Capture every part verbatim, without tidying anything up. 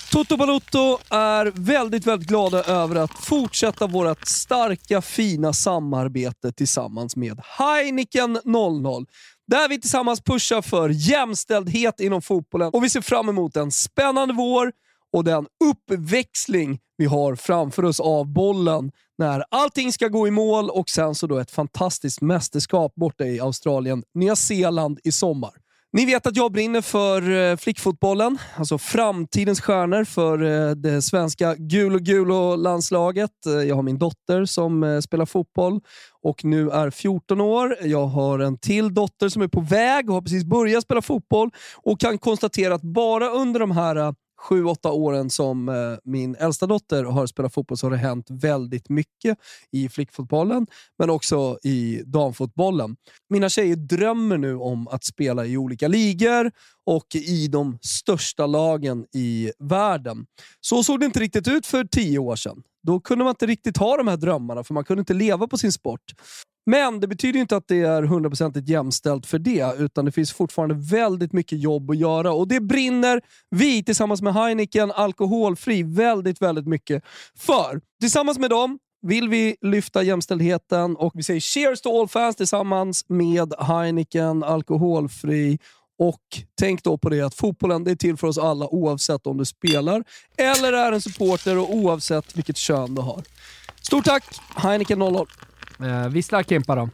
Toto Balotto är väldigt, väldigt glada över att fortsätta vårt starka, fina samarbete tillsammans med Heineken noll noll. Där vi tillsammans pushar för jämställdhet inom fotbollen. Och vi ser fram emot en spännande vår och den uppväxling vi har framför oss av bollen. När allting ska gå i mål och sen så då ett fantastiskt mästerskap borta i Australien, Nya Zeeland i sommar. Ni vet att jag brinner för flickfotbollen, alltså framtidens stjärnor för det svenska gul och gul och landslaget. Jag har min dotter som spelar fotboll och nu är fjorton år. Jag har en till dotter som är på väg och har precis börjat spela fotboll och kan konstatera att bara under de här sju, åtta åren som eh, min äldsta dotter har spelat fotboll så har det hänt väldigt mycket i flickfotbollen men också i damfotbollen. Mina tjejer drömmer nu om att spela i olika ligor och i de största lagen i världen. Så såg det inte riktigt ut för tio år sedan. Då kunde man inte riktigt ha de här drömmarna för man kunde inte leva på sin sport. Men det betyder inte att det är hundraprocentigt jämställt för det, utan det finns fortfarande väldigt mycket jobb att göra och det brinner vi tillsammans med Heineken alkoholfri väldigt, väldigt mycket för. Tillsammans med dem vill vi lyfta jämställdheten och vi säger cheers to all fans tillsammans med Heineken alkoholfri. Och tänk då på det att fotbollen det är till för oss alla oavsett om du spelar eller är en supporter och oavsett vilket kön du har. Stort tack, Heineken noll noll. Eh, visslar Kimpa då.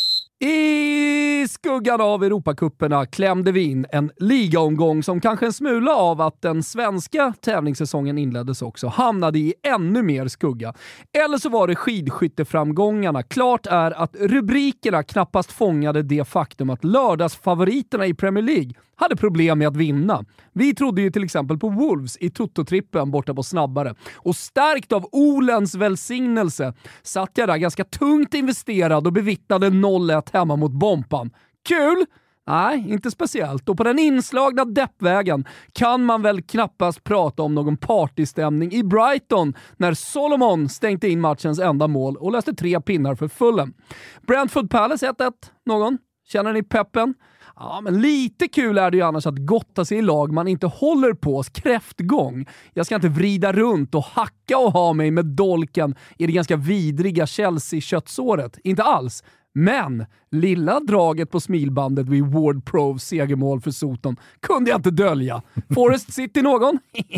I skuggan av Europacupperna klämde vi in en ligaomgång som kanske en smula av att den svenska tävlingssäsongen inleddes också hamnade i ännu mer skugga. Eller så var det skidskytteframgångarna. Klart är att rubrikerna knappast fångade det faktum att lördagsfavoriterna i Premier League hade problem med att vinna. Vi trodde ju till exempel på Wolves i Toto-trippen borta på Snabbare. Och stärkt av Olens välsignelse satt jag där ganska tungt investerad och bevittnade noll ett hemma mot Bompan. Kul? Nej, inte speciellt. Och på den inslagna deppvägen kan man väl knappast prata om någon partystämning i Brighton när Solomon stängde in matchens enda mål och löste tre pinnar för Fulham. Brentford Palace ett ett. Någon? Känner ni peppen? Ja, men lite kul är det ju annars att gotta sig i lag man inte håller på kräftgång. Jag ska inte vrida runt och hacka och ha mig med dolken i det ganska vidriga Chelsea-köttsåret. Inte alls. Men lilla draget på smilbandet vid Ward Provs segermål för Soton kunde jag inte dölja. Forest City någon?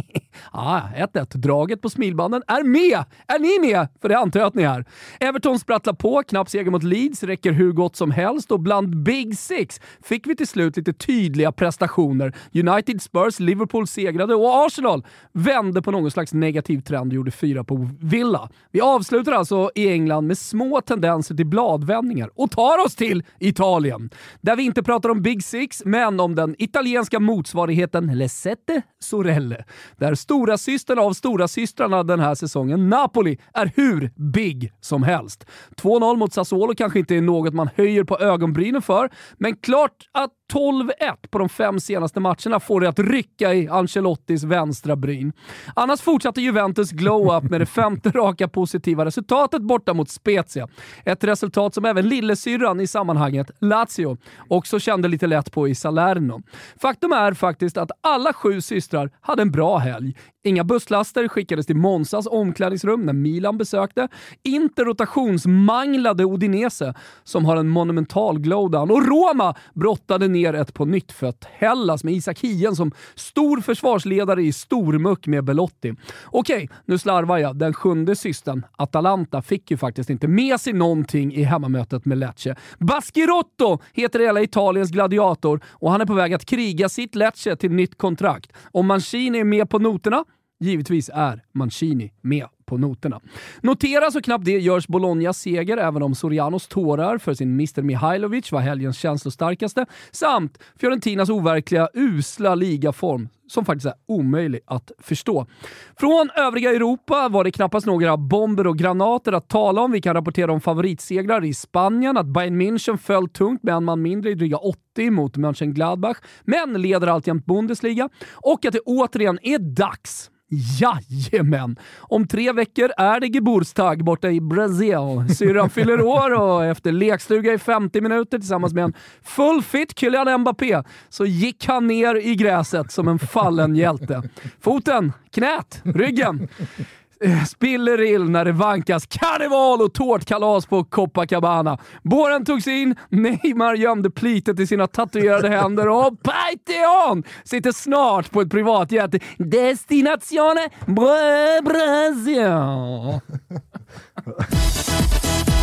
Ja, ett ett. Draget på smilbanden är med. Är ni med? För det antar jag att ni är. Everton sprattlar på. Knapp seger mot Leeds. Räcker hur gott som helst. Och bland Big Six fick vi till slut lite tydliga prestationer. United, Spurs, Liverpool segrade och Arsenal vände på någon slags negativ trend och gjorde fyra på Villa. Vi avslutar alltså i England med små tendenser till bladvändningar och tar oss till Italien. Där vi inte pratar om Big Six, men om den italienska motsvarigheten Le Sette Sorelle. Där stora systern av stora systrarna den här säsongen, Napoli, är hur big som helst. två noll mot Sassuolo kanske inte är något man höjer på ögonbrynen för, men klart att tolv ett på de fem senaste matcherna får det att rycka i Ancelottis vänstra bryn. Annars fortsatte Juventus glow-up med det femte raka positiva resultatet borta mot Spezia. Ett resultat som även lillesyrran i sammanhanget, Lazio, också kände lite lätt på i Salerno. Faktum är faktiskt att alla sju systrar hade en bra helg. Inga busslaster skickades till Monsas omklädningsrum när Milan besökte. Inte rotationsmanglade Udinese som har en monumental glowdown. Och Roma brottade ner ett på nyttfött Hellas med Isak Hien som stor försvarsledare i stormuck med Belotti. Okej, nu slarvar jag. Den sjunde systern, Atalanta, fick ju faktiskt inte med sig någonting i hemmamötet med Lecce. Baschirotto heter hela Italiens gladiator och han är på väg att kriga sitt Lecce till nytt kontrakt. Om Mancini är med på noterna, givetvis är Mancini med på noterna. Notera så knappt det görs Bolognas seger, även om Sorianos tårar för sin mister Mihailovic var helgens känslostarkaste, samt Fiorentinas overkliga, usla ligaform som faktiskt är omöjlig att förstå. Från övriga Europa var det knappast några bomber och granater att tala om. Vi kan rapportera om favoritsegrar i Spanien, att Bayern München föll tungt med en man mindre i dryga åttio mot Mönchengladbach, men leder alltjämt Bundesliga, och att det återigen är dags Jajamän! Om tre veckor är det Geburtstag borta i Brasil. Syrran fyller år och efter lekstuga i femtio minuter tillsammans med en full fit Kylian Mbappé så gick han ner i gräset som en fallen hjälte. Foten, knät, ryggen spillerill när det vankas karneval och tårtkalas på Copacabana. Båren togs in, Neymar gömde plitet i sina tatuerade händer och Paiteon sitter snart på ett privatjet. Destinazione Brasil.